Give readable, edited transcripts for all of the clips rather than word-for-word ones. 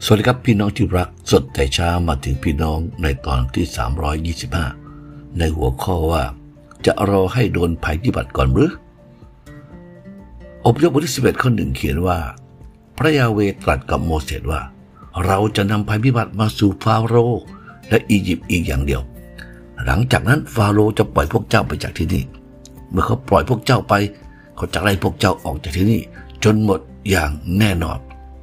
สวัสดีครับพี่น้องที่รักสดแต่เช้ามาถึงพี่น้องในตอนที่325ในหัวข้อว่าจะรอให้โดนภัยพิบัติก่อนหรืออพยพบทที่11ข้อ 1เขียนว่าพระยาเวห์ตรัสกับโมเสสว่าเราจะนำภัยพิบัติมาสู่ฟาโรห์และอียิปต์อีกอย่างเดียวหลังจากนั้นฟาโรห์จะปล่อยพวกเจ้าไปจากที่นี่เมื่อเขาปล่อยพวกเจ้าไปเขาจะไล่พวกเจ้าออกจากที่นี่จนหมดอย่างแน่นอน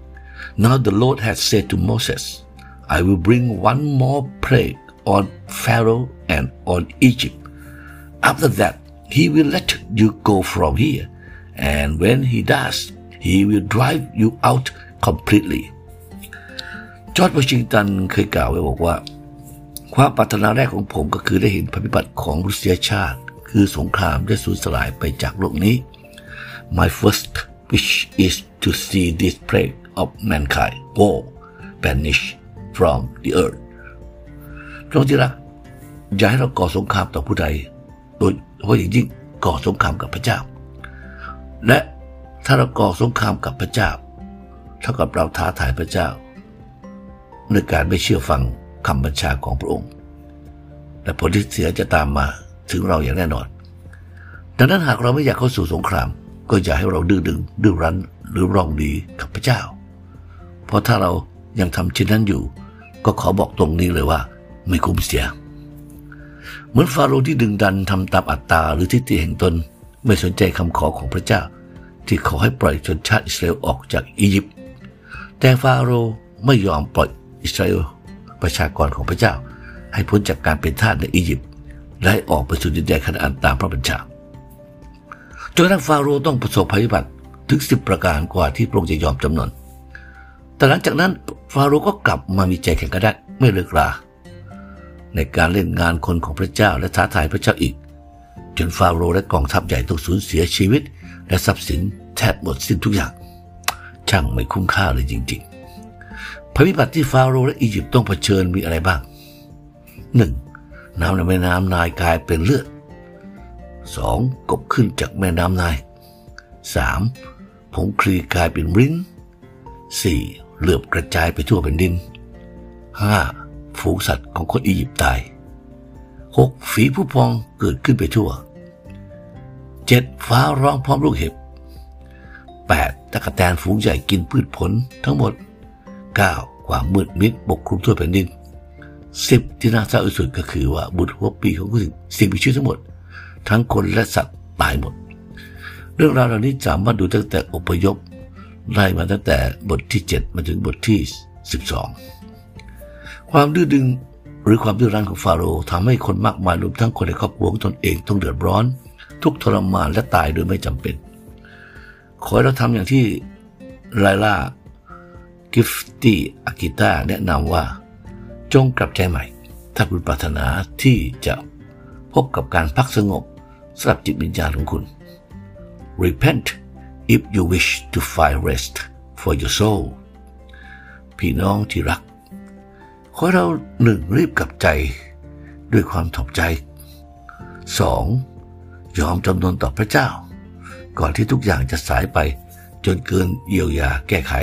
Now the Lord had said to Moses, I will bring one more plague on Pharaoh and on Egypt. After that, he will let you go from here, and when he does, he will drive you out completely. จอร์จ วอชิงตันเคยกล่าวไว้บอกว่าความปรารถนาแรกของผมก็คือได้เห็นภัยพิบัติของมนุษยชาติคือสงครามได้สูญสลายไปจากโลกนี้ My first wish is to see this plague of mankind war banish from the earth พระองค์ที่รักอย่าให้เราก่อสงครามต่อผู้ใดโดยเฉพาะอย่างยิ่งก่อสงครามกับพระเจ้าและถ้าเราก่อสงครามกับพระเจ้าเท่ากับเราท้าทายพระเจ้าในการไม่เชื่อฟังคำบัญชาของพระองค์และผลที่เสียจะตามมาถึงเราอย่างแน่นอนดังนั้นหากเราไม่อยากเข้าสู่สงครามก็อย่าให้เราดื้อดึงดื้อรั้นหรือร้องดีกับพระเจ้าเพราะถ้าเรายังทำเช่นนั้นอยู่ก็ขอบอกตรงนี้เลยว่าไม่คุ้มเสียเหมือนฟาโรห์ที่ดึงดันทำตามอัตตาหรือทิฏฐิแห่งตนไม่สนใจคำขอของพระเจ้าที่ขอให้ปล่อยชนชาติอิสราเอลออกจากอียิปต์แต่ฟาโรห์ไม่ยอมปล่อยอิสราเอลประชากรของพระเจ้าให้พ้นจากการเป็นทาสในอียิปต์และให้ออกไปสู่ดินแดนคานาอันตามพระบัญชาจนกระทั่งฟาโรห์ต้องประสบภัยพิบัติถึง10ประการกว่าที่พระองค์จะยอมจำนนแต่หลังจากนั้นฟาโรห์ก็กลับมามีใจแข็งกระด้างไม่เลิกราในการเล่นงานคนของพระเจ้าและท้าทายพระเจ้าอีกจนฟาโรห์และกองทัพใหญ่ต้องสูญเสียชีวิตและทรัพย์สินแทบหมดสิ้นทุกอย่างช่างไม่คุ้มค่าเลยจริงๆภัยพิบัติที่ฟาโรห์และอียิปต์ต้องเผชิญมีอะไรบ้าง 1. น้ำในแม่น้ำไนล์กลายเป็นเลือด 2. กบขึ้นจากแม่น้ำไนล์ 3. ผงคลีกลายเป็นริ้น 4. เลือดกระจายไปทั่วแผ่นดิน 5. ฝูงสัตว์ของคนอียิปต์ตาย 6. ฝีผู้พองเกิดขึ้นไปทั่ว 7. ฟ้าร้องพร้อมลูกเห็บ 8. ตะกแตนฝูงใหญ่กินพืชผลทั้งหมด 9. ความมืดมิดปกคลุมทั่วแผ่นดิน 10. ที่น่าเศร้าที่สุดก็คือว่าบุตรหัวปีของสิ่งมีชีวิตทั้งหมดทั้งคนและสัตว์ตายหมดเรื่องราวเหล่านี้สามารถดูตั้งแต่อพยพไล่มาตั้งแต่บทที่7มาถึงบทที่12ความดื้อดึงหรือความดื้อรั้นของฟาโรห์ทำให้คนมากมายรวมทั้งคนในครอบครัวของตนเองต้องเดือดร้อนทุกข์ทรมานและตายโดยไม่จำเป็นขอให้เราทำอย่างที่ไลล่ากิฟตี้อากิต้าแนะนำว่าจงกลับใจใหม่ถ้าคุณปรารถนาที่จะพบกับการพักสงบสำหรับจิตวิญญาณของคุณ Repent if you wish to find rest for your soul พี่น้องที่รักขอเรา1รีบกลับใจด้วยความถ่อมใจ 2. ยอมจำนนต่อพระเจ้าก่อนที่ทุกอย่างจะสายไปจนเกินเยียวยาแก้ไข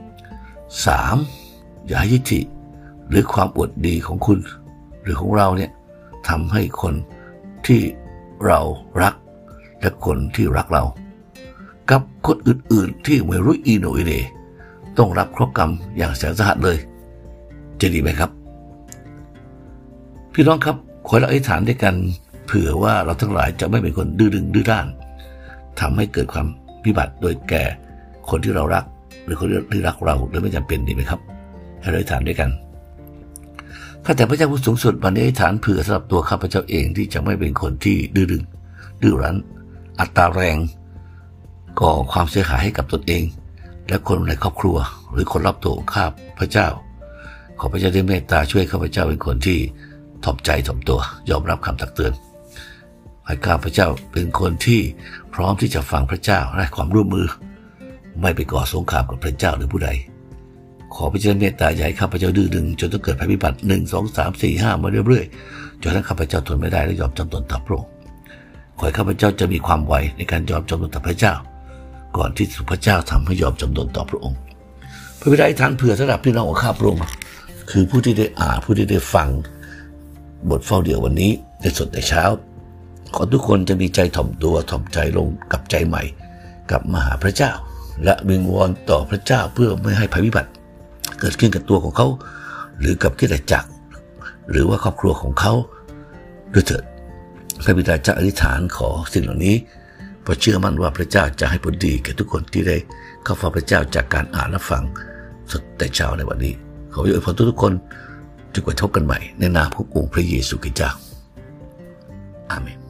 3. อย่าให้ทิฏฐิหรือความอวดดีของคุณหรือของเราเนี่ยทำให้คนที่เรารักและคนที่รักเรากับคนอื่นๆที่ไม่รู้อีโหน่อีเหน่ต้องรับเคราะห์กรรมอย่างแสนสาหัสเลยจะดีไหมครับพี่น้องครับขอเราอธิษฐานด้วยกันเผื่อว่าเราทั้งหลายจะไม่เป็นคนดื้อดึงดื้อด้านทำให้เกิดความพิบัติโดยแก่คนที่เรารักหรือคนที่รักเราโดยไม่จำเป็นดีไหมครับให้เราอธิษฐานด้วยกันข้าแต่พระเจ้าผู้สูงสุดวันนี้อธิษฐานเผื่อสำหรับตัวข้าพเจ้าเองที่จะไม่เป็นคนที่ดื้อดึงดื้อรั้นอัตราแรงก่อความเสียหายให้กับตนเองและคนในครอบครัวหรือคนรอบตัวข้าพระเจ้าขอพระเจ้าได้เมตตาช่วยข้าพเจ้าเป็นคนที่ถ่อมใจถ่อมตัวยอมรับคำตักเตือนให้ข้าพเจ้าเป็นคนที่พร้อมที่จะฟังพระเจ้าและความร่วมมือไม่ไปก่อสงครามกับพระเจ้าหรือผู้ใดขอพระเจ้าเมตตาอย่าให้ข้าพเจ้าดื้อดึงจนต้องเกิดภัยพิบัติ1 2 3 4 5มาเรื่อยๆจนทั้งข้าพเจ้าทนไม่ได้และยอมจำนนต่อพระองค์ขอให้ข้าพเจ้าจะมีความไวในการยอมจำนนต่อพระเจ้าก่อนที่พระเจ้าทำให้ยอมจำนนต่อพระองค์พระบิดาอธิษฐานเผื่อสำหรับพี่น้องของข้าพระองค์คือผู้ที่ได้อ่านผู้ที่ได้ฟังบทเฝ้าเดี่ยววันนี้ในสดแต่เช้าขอทุกคนจะมีใจถ่อมตัวถ่อมใจลงกับใจใหม่กับมาหาพระเจ้าและวิงวอนต่อพระเจ้าเพื่อไม่ให้ภัยพิบัติเกิดขึ้นกับตัวของเขาหรือกับคริสตจักรหรือว่าครอบครัวของเขาด้วยเถิดพระบิดาจะอธิษฐานขอสิ่งเหล่านี้เพราะเชื่อมั่นว่าพระเจ้าจะให้ผลดีแก่ทุกคนที่ได้เข้าเฝ้าพระเจ้าจากการอ่านและฟังสดแต่เช้าในวันนี้ขออวยพรทุกคนจนกว่าพบกันใหม่ในนามขององค์พระเยซูคริสต์เจ้าอาเมน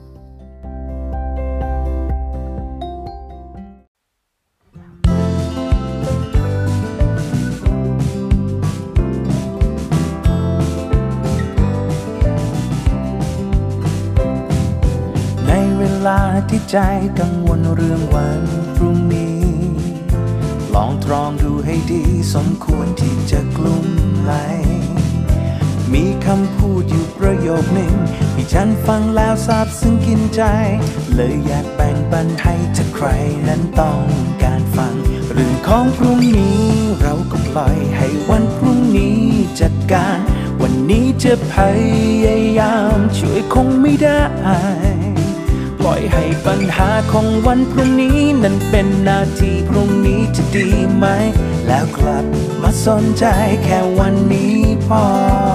ในเวลาที่ใจกังวลเรื่องวันพรุ่งนี้ลองตรองดูให้ดีสมควรที่จะกลุ้มไหมมีคำพูดอยู่ประโยคหนึ่งที่ฉันฟังแล้วซาบซึ้งกินใจเลยอยากแบ่งปันให้ถ้าใครนั้นต้องการฟังเรื่องของพรุ่งนี้เราก็ปล่อยให้วันพรุ่งนี้จัดการวันนี้จะพยายามช่วยคงไม่ได้ปล่อยให้ปัญหาของวันพรุ่งนี้นั้นเป็นหน้าที่พรุ่งนี้จะดีไหมแล้วกลับมาสนใจแค่วันนี้พอ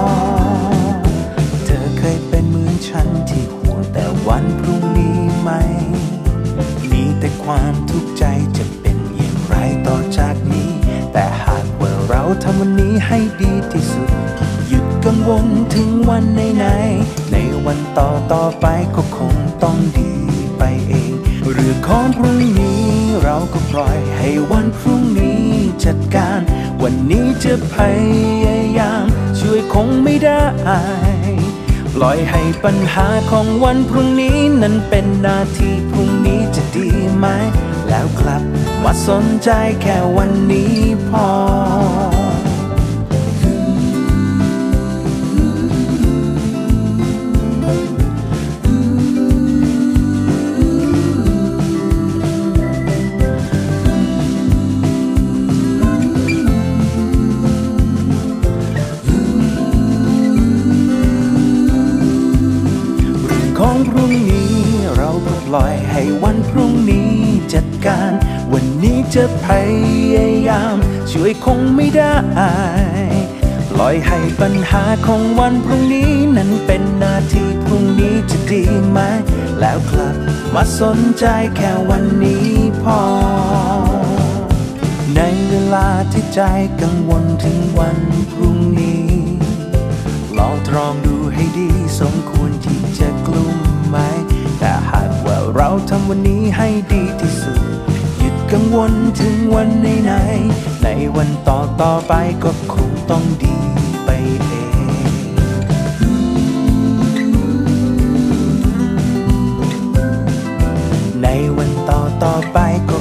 เธอเคยเป็นเหมือนฉันที่ห่วงแต่วันพรุ่งนี้ไหมมีแต่ความทุกข์ใจจะเป็นอย่างไรต่อจากนี้แต่หากว่าเราทำวันนี้ให้ดีที่สุดหยุดกังวลถึงวันไหนในวันต่อไปก็คงต้องดีไปเองเรื่องของพรุ่งนี้เราก็ปล่อยให้วันพรุ่งนี้จัดการวันนี้จะพยายามช่วยคงไม่ได้ปล่อยให้ปัญหาของวันพรุ่งนี้นั้นเป็นหน้าที่พรุ่งนี้จะดีไหมแล้วกลับมาสนใจแค่วันนี้พอของพรุ่งนี้เราก็ปล่อยให้วันพรุ่งนี้จัดการวันนี้จะพยายามช่วยคงไม่ได้ปล่อยให้ปัญหาของวันพรุ่งนี้นั้นเป็นหน้าที่พรุ่งนี้จะดีไหมแล้วกลับมาสนใจแค่วันนี้พอในเวลาที่ใจกังวลถึงวันพรุ่งนี้ลองตรองดูให้ดีสมควรที่จะกลุ้มไหมแต่หากว่าเราทำวันนี้ให้ดีที่สุดหยุดกังวลถึงวันไหนในวันต่อไปก็คงต้องดีไปเองในวันต่อไปก็